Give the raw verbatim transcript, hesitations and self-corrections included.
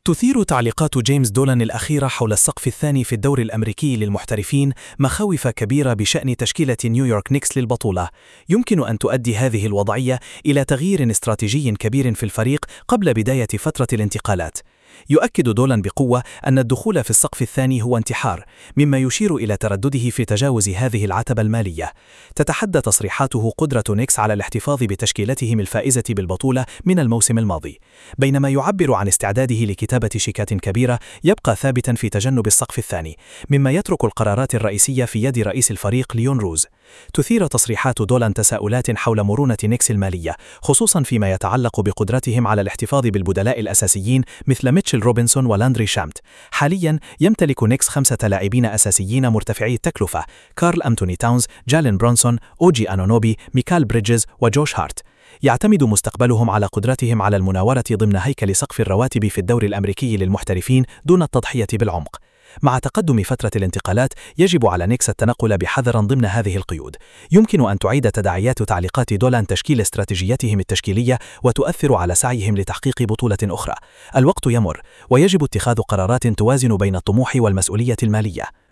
تثير تعليقات جيمس دولان الأخيرة حول السقف الثاني في الدوري الأمريكي للمحترفين مخاوف كبيرة بشأن تشكيلة نيويورك نيكس للبطولة. يمكن أن تؤدي هذه الوضعية إلى تغيير استراتيجي كبير في الفريق قبل بداية فترة الانتقالات. يؤكد دولان بقوة أن الدخول في السقف الثاني هو انتحار، مما يشير إلى تردده في تجاوز هذه العتبة المالية. تتحدى تصريحاته قدرة نيكس على الاحتفاظ بتشكيلتهم الفائزة بالبطولة من الموسم الماضي. بينما يعبر عن استعداده لكتابة شيكات كبيرة، يبقى ثابتا في تجنب السقف الثاني، مما يترك القرارات الرئيسية في يد رئيس الفريق ليون روز. تثير تصريحات دولان تساؤلات حول مرونة نيكس المالية، خصوصا فيما يتعلق بقدرتهم على الاحتفاظ بالبدلاء الأساسيين مثل ميتشل روبنسون ولاندري شامت. حاليا يمتلك نيكس خمسة لاعبين أساسيين مرتفعي التكلفة: كارل أنتوني تاونز، جالين برونسون، أوجي أنونوبي، ميكال بريدجز وجوش هارت. يعتمد مستقبلهم على قدرتهم على المناورة ضمن هيكل سقف الرواتب في الدوري الأمريكي للمحترفين دون التضحية بالعمق. مع تقدم فترة الانتقالات، يجب على نيكس التنقل بحذر ضمن هذه القيود. يمكن أن تعيد تداعيات تعليقات دولان تشكيل استراتيجيتهم التشكيلية وتؤثر على سعيهم لتحقيق بطولة أخرى. الوقت يمر، ويجب اتخاذ قرارات توازن بين الطموح والمسؤولية المالية.